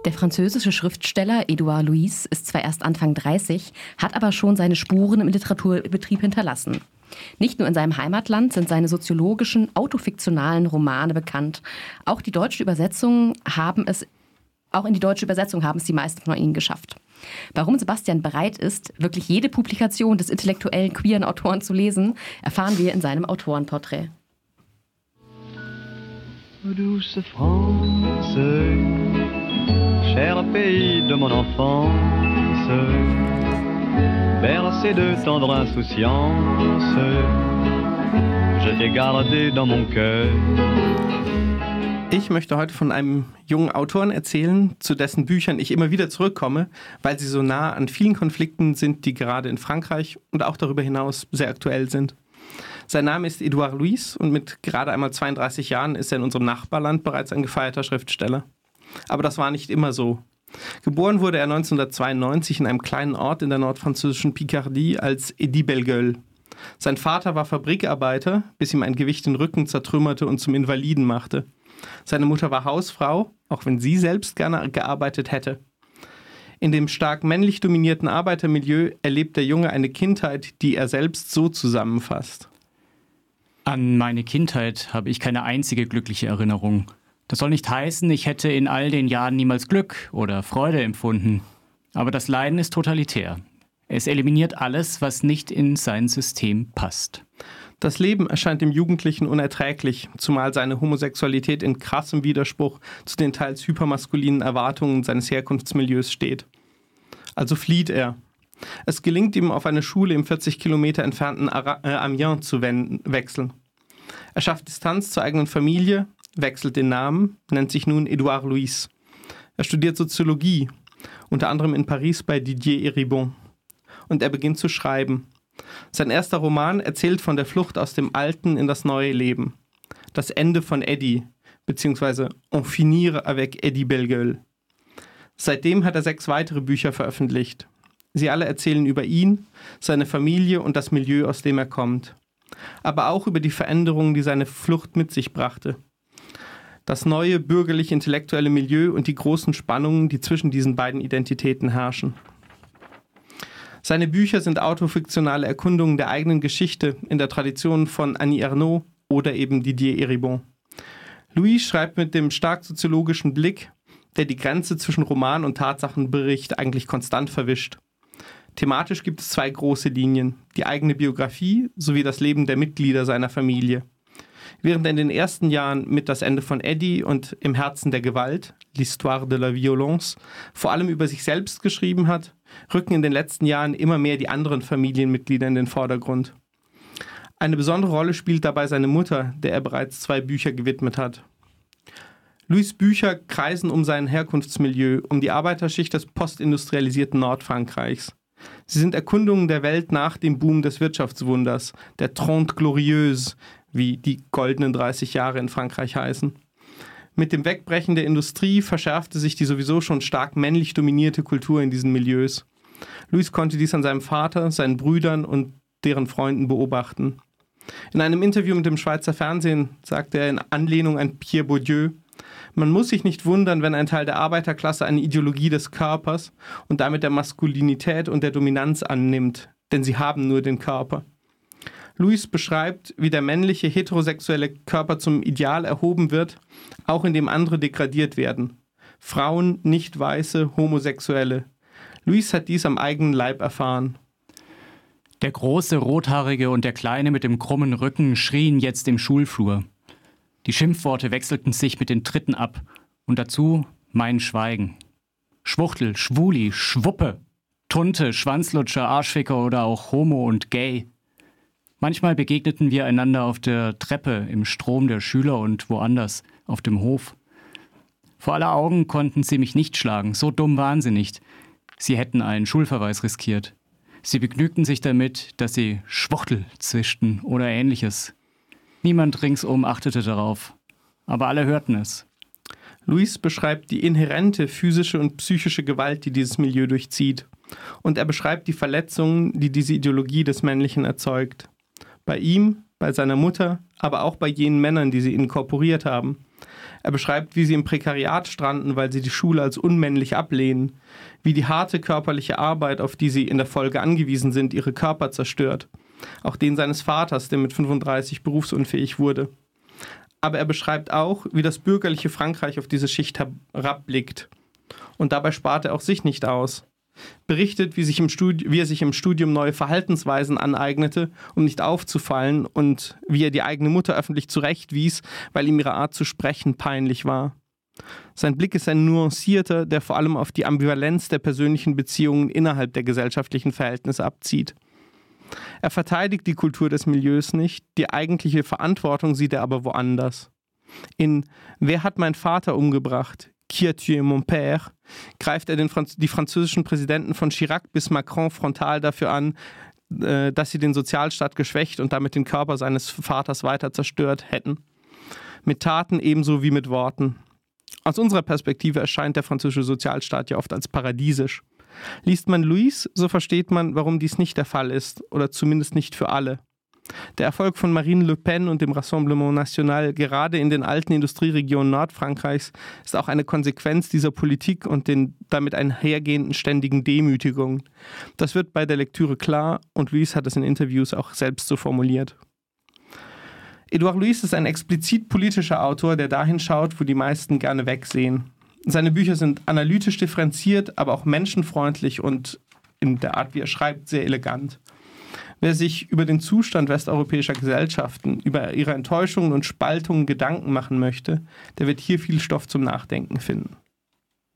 Der französische Schriftsteller Édouard Louis ist zwar erst Anfang 30, hat aber schon seine Spuren im Literaturbetrieb hinterlassen. Nicht nur in seinem Heimatland sind seine soziologischen, autofiktionalen Romane bekannt. Auch in die deutsche Übersetzung haben es die meisten von ihnen geschafft. Warum Sebastian bereit ist, wirklich jede Publikation des intellektuellen queeren Autoren zu lesen, erfahren wir in seinem Autorenporträt. Douce France, cher pays de mon enfance, bercé de tendre insouciance, je t'ai gardé dans mon cœur. Ich möchte heute von einem jungen Autoren erzählen, zu dessen Büchern ich immer wieder zurückkomme, weil sie so nah an vielen Konflikten sind, die gerade in Frankreich und auch darüber hinaus sehr aktuell sind. Sein Name ist Édouard Louis und mit gerade einmal 32 Jahren ist er in unserem Nachbarland bereits ein gefeierter Schriftsteller. Aber das war nicht immer so. Geboren wurde er 1992 in einem kleinen Ort in der nordfranzösischen Picardie als Eddy Bellegueule. Sein Vater war Fabrikarbeiter, bis ihm ein Gewicht den Rücken zertrümmerte und zum Invaliden machte. Seine Mutter war Hausfrau, auch wenn sie selbst gerne gearbeitet hätte. In dem stark männlich dominierten Arbeitermilieu erlebt der Junge eine Kindheit, die er selbst so zusammenfasst. An meine Kindheit habe ich keine einzige glückliche Erinnerung. Das soll nicht heißen, ich hätte in all den Jahren niemals Glück oder Freude empfunden. Aber das Leiden ist totalitär. Es eliminiert alles, was nicht in sein System passt. Das Leben erscheint dem Jugendlichen unerträglich, zumal seine Homosexualität in krassem Widerspruch zu den teils hypermaskulinen Erwartungen seines Herkunftsmilieus steht. Also flieht er. Es gelingt ihm, auf eine Schule im 40 Kilometer entfernten Amiens zu wechseln. Er schafft Distanz zur eigenen Familie, wechselt den Namen, nennt sich nun Édouard Louis. Er studiert Soziologie, unter anderem in Paris bei Didier Eribon. Und er beginnt zu schreiben. Sein erster Roman erzählt von der Flucht aus dem alten in das neue Leben. Das Ende von Eddy, beziehungsweise En finir avec Eddy Bellegueule. Seitdem hat er 6 weitere Bücher veröffentlicht. Sie alle erzählen über ihn, seine Familie und das Milieu, aus dem er kommt. Aber auch über die Veränderungen, die seine Flucht mit sich brachte. Das neue bürgerlich-intellektuelle Milieu und die großen Spannungen, die zwischen diesen beiden Identitäten herrschen. Seine Bücher sind autofiktionale Erkundungen der eigenen Geschichte in der Tradition von Annie Ernaux oder eben Didier Eribon. Louis schreibt mit dem stark soziologischen Blick, der die Grenze zwischen Roman und Tatsachenbericht eigentlich konstant verwischt. Thematisch gibt es 2 große Linien, die eigene Biografie sowie das Leben der Mitglieder seiner Familie. Während er in den ersten Jahren mit Das Ende von Eddy und Im Herzen der Gewalt, L'Histoire de la Violence, vor allem über sich selbst geschrieben hat, rücken in den letzten Jahren immer mehr die anderen Familienmitglieder in den Vordergrund. Eine besondere Rolle spielt dabei seine Mutter, der er bereits 2 Bücher gewidmet hat. Louis' Bücher kreisen um sein Herkunftsmilieu, um die Arbeiterschicht des postindustrialisierten Nordfrankreichs. Sie sind Erkundungen der Welt nach dem Boom des Wirtschaftswunders, der Trente Glorieuse, wie die goldenen 30 Jahre in Frankreich heißen. Mit dem Wegbrechen der Industrie verschärfte sich die sowieso schon stark männlich dominierte Kultur in diesen Milieus. Louis konnte dies an seinem Vater, seinen Brüdern und deren Freunden beobachten. In einem Interview mit dem Schweizer Fernsehen sagte er in Anlehnung an Pierre Bourdieu: Man muss sich nicht wundern, wenn ein Teil der Arbeiterklasse eine Ideologie des Körpers und damit der Maskulinität und der Dominanz annimmt, denn sie haben nur den Körper. Louis beschreibt, wie der männliche heterosexuelle Körper zum Ideal erhoben wird, auch indem andere degradiert werden. Frauen, nicht-weiße, Homosexuelle. Louis hat dies am eigenen Leib erfahren. Der große Rothaarige und der Kleine mit dem krummen Rücken schrien jetzt im Schulflur. Die Schimpfworte wechselten sich mit den Tritten ab und dazu mein Schweigen. Schwuchtel, Schwuli, Schwuppe, Tunte, Schwanzlutscher, Arschficker oder auch Homo und Gay. Manchmal begegneten wir einander auf der Treppe, im Strom der Schüler und woanders, auf dem Hof. Vor aller Augen konnten sie mich nicht schlagen, so dumm waren sie nicht. Sie hätten einen Schulverweis riskiert. Sie begnügten sich damit, dass sie Schwuchtel zischten oder Ähnliches. Niemand ringsum achtete darauf, aber alle hörten es. Louis beschreibt die inhärente physische und psychische Gewalt, die dieses Milieu durchzieht. Und er beschreibt die Verletzungen, die diese Ideologie des Männlichen erzeugt. Bei ihm, bei seiner Mutter, aber auch bei jenen Männern, die sie inkorporiert haben. Er beschreibt, wie sie im Prekariat stranden, weil sie die Schule als unmännlich ablehnen, wie die harte körperliche Arbeit, auf die sie in der Folge angewiesen sind, ihre Körper zerstört. Auch den seines Vaters, der mit 35 berufsunfähig wurde. Aber er beschreibt auch, wie das bürgerliche Frankreich auf diese Schicht herabblickt. Und dabei spart er auch sich nicht aus. Berichtet, wie er sich im Studium neue Verhaltensweisen aneignete, um nicht aufzufallen, und wie er die eigene Mutter öffentlich zurechtwies, weil ihm ihre Art zu sprechen peinlich war. Sein Blick ist ein nuancierter, der vor allem auf die Ambivalenz der persönlichen Beziehungen innerhalb der gesellschaftlichen Verhältnisse abzieht. Er verteidigt die Kultur des Milieus nicht, die eigentliche Verantwortung sieht er aber woanders. In Wer hat mein Vater umgebracht? Qui a tué mon père? Greift er die französischen Präsidenten von Chirac bis Macron frontal dafür an, dass sie den Sozialstaat geschwächt und damit den Körper seines Vaters weiter zerstört hätten. Mit Taten ebenso wie mit Worten. Aus unserer Perspektive erscheint der französische Sozialstaat ja oft als paradiesisch. Liest man Louis, so versteht man, warum dies nicht der Fall ist, oder zumindest nicht für alle. Der Erfolg von Marine Le Pen und dem Rassemblement National gerade in den alten Industrieregionen Nordfrankreichs ist auch eine Konsequenz dieser Politik und den damit einhergehenden ständigen Demütigungen. Das wird bei der Lektüre klar und Louis hat es in Interviews auch selbst so formuliert. Édouard Louis ist ein explizit politischer Autor, der dahin schaut, wo die meisten gerne wegsehen. Seine Bücher sind analytisch differenziert, aber auch menschenfreundlich und in der Art, wie er schreibt, sehr elegant. Wer sich über den Zustand westeuropäischer Gesellschaften, über ihre Enttäuschungen und Spaltungen Gedanken machen möchte, der wird hier viel Stoff zum Nachdenken finden.